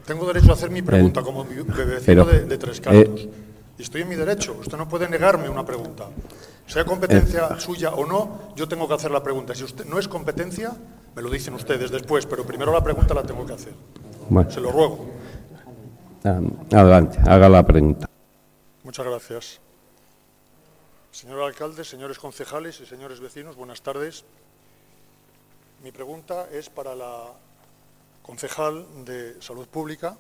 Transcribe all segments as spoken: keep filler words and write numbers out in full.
Tengo derecho a hacer mi pregunta el, como vecino pero, de, de Tres Cantos. Eh, y estoy en mi derecho. Usted no puede negarme una pregunta. Sea competencia eh, suya o no, yo tengo que hacer la pregunta. Si usted no es competencia, me lo dicen ustedes después, pero primero la pregunta la tengo que hacer. Bueno, se lo ruego. Adelante, haga la pregunta. Muchas gracias. Señor alcalde, señores concejales y señores vecinos, buenas tardes. Mi pregunta es para la concejal de Salud Pública,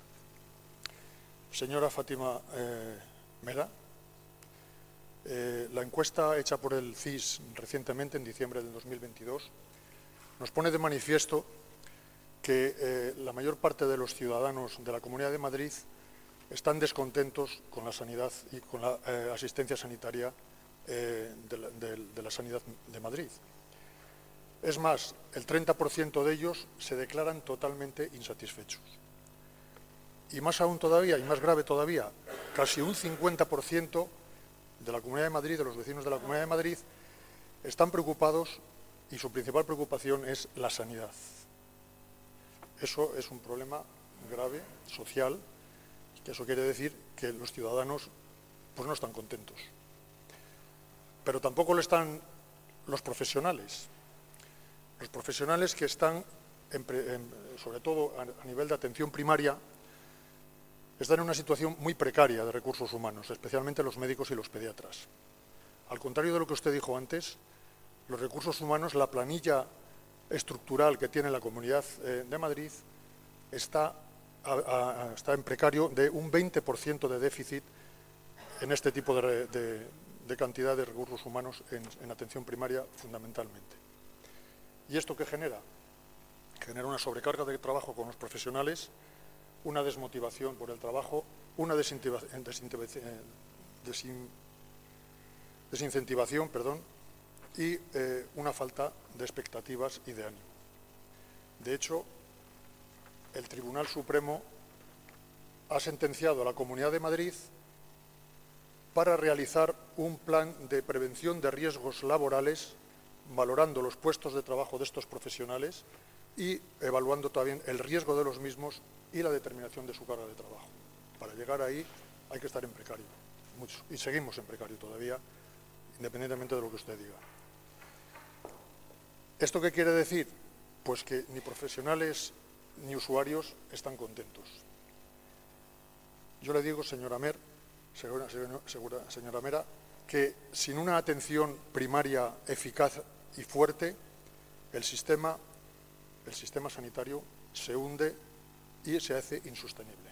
señora Fátima eh, Mera. Eh, la encuesta hecha por el C I S recientemente, en diciembre del dos mil veintidós, nos pone de manifiesto que eh, la mayor parte de los ciudadanos de la Comunidad de Madrid están descontentos con la sanidad y con la eh, asistencia sanitaria eh, de, la, de, de la sanidad de Madrid. Es más, el treinta por ciento de ellos se declaran totalmente insatisfechos. Y más aún todavía, y más grave todavía, casi un cincuenta por ciento de la Comunidad de Madrid, de los vecinos de la Comunidad de Madrid, están preocupados y su principal preocupación es la sanidad. Eso es un problema grave, social, que eso quiere decir que los ciudadanos pues, no están contentos. Pero tampoco lo están los profesionales. Los profesionales que están, en, en, sobre todo a, a nivel de atención primaria, están en una situación muy precaria de recursos humanos, especialmente los médicos y los pediatras. Al contrario de lo que usted dijo antes, los recursos humanos, la planilla estructural que tiene la Comunidad eh, de Madrid está, a, a, está en precario de un veinte por ciento de déficit en este tipo de, de, de cantidad de recursos humanos en, en atención primaria fundamentalmente. ¿Y esto qué genera? Genera una sobrecarga de trabajo con los profesionales, una desmotivación por el trabajo, una desincentivación, desincentivación perdón, y eh, una falta de expectativas y de ánimo. De hecho, el Tribunal Supremo ha sentenciado a la Comunidad de Madrid para realizar un plan de prevención de riesgos laborales, valorando los puestos de trabajo de estos profesionales y evaluando también el riesgo de los mismos y la determinación de su carga de trabajo. Para llegar ahí hay que estar en precario, mucho, y seguimos en precario todavía, independientemente de lo que usted diga. ¿Esto qué quiere decir? Pues que ni profesionales ni usuarios están contentos. Yo le digo, señora Mer, señora, señora, señora Mera, que sin una atención primaria eficaz y fuerte, el sistema, el sistema sanitario se hunde y se hace insostenible.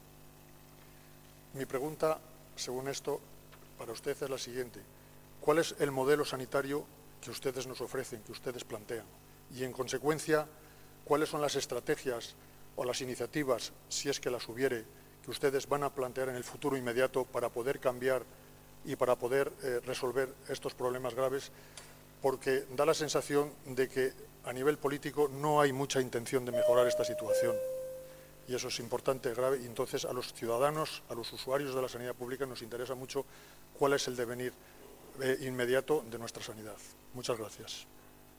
Mi pregunta, según esto, para usted es la siguiente. ¿Cuál es el modelo sanitario que ustedes nos ofrecen, que ustedes plantean? Y, en consecuencia, ¿cuáles son las estrategias o las iniciativas, si es que las hubiere, que ustedes van a plantear en el futuro inmediato para poder cambiar y para poder eh, resolver estos problemas graves? Porque da la sensación de que a nivel político no hay mucha intención de mejorar esta situación. Y eso es importante, grave, y entonces a los ciudadanos, a los usuarios de la sanidad pública nos interesa mucho cuál es el devenir eh, inmediato de nuestra sanidad. Muchas gracias.